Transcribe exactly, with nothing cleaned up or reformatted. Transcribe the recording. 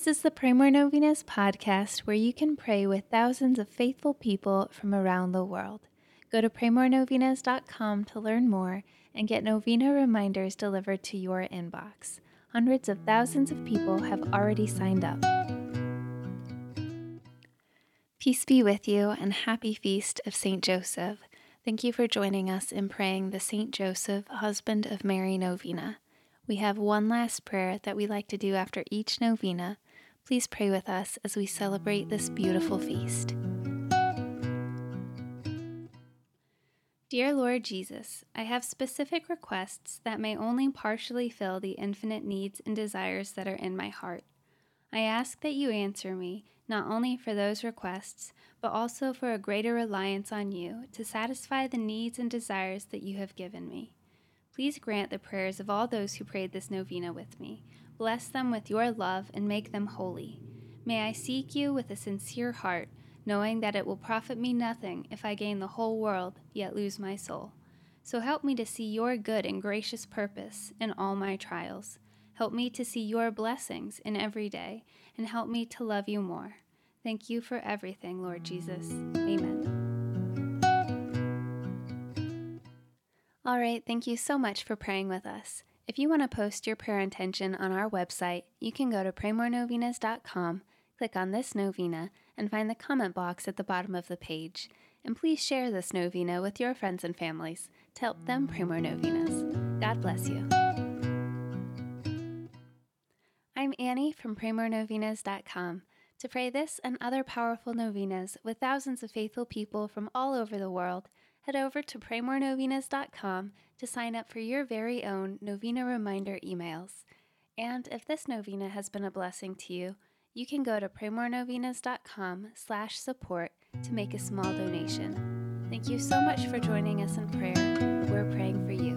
is the Pray More Novenas podcast, where you can pray with thousands of faithful people from around the world. Go to pray more novenas dot com to learn more and get novena reminders delivered to your inbox. Hundreds of thousands of people have already signed up. Peace be with you and happy feast of Saint Joseph. Thank you for joining us in praying the Saint Joseph, husband of Mary novena. We have one last prayer that we like to do after each novena. Please pray with us as we celebrate this beautiful feast. Dear Lord Jesus, I have specific requests that may only partially fill the infinite needs and desires that are in my heart. I ask that you answer me, not only for those requests, but also for a greater reliance on you to satisfy the needs and desires that you have given me. Please grant the prayers of all those who prayed this novena with me. Bless them with your love and make them holy. May I seek you with a sincere heart, knowing that it will profit me nothing if I gain the whole world, yet lose my soul. So help me to see your good and gracious purpose in all my trials. Help me to see your blessings in every day, and help me to love you more. Thank you for everything, Lord Jesus. Amen. All right, thank you so much for praying with us. If you want to post your prayer intention on our website, you can go to pray more novenas dot com, click on this novena, and find the comment box at the bottom of the page. And please share this novena with your friends and families to help them pray more novenas. God bless you. I'm Annie from pray more novenas dot com. To pray this and other powerful novenas with thousands of faithful people from all over the world, head over to pray more novenas dot com to sign up for your very own novena reminder emails. And if this novena has been a blessing to you, you can go to pray more novenas dot com slash support to make a small donation. Thank you so much for joining us in prayer. We're praying for you.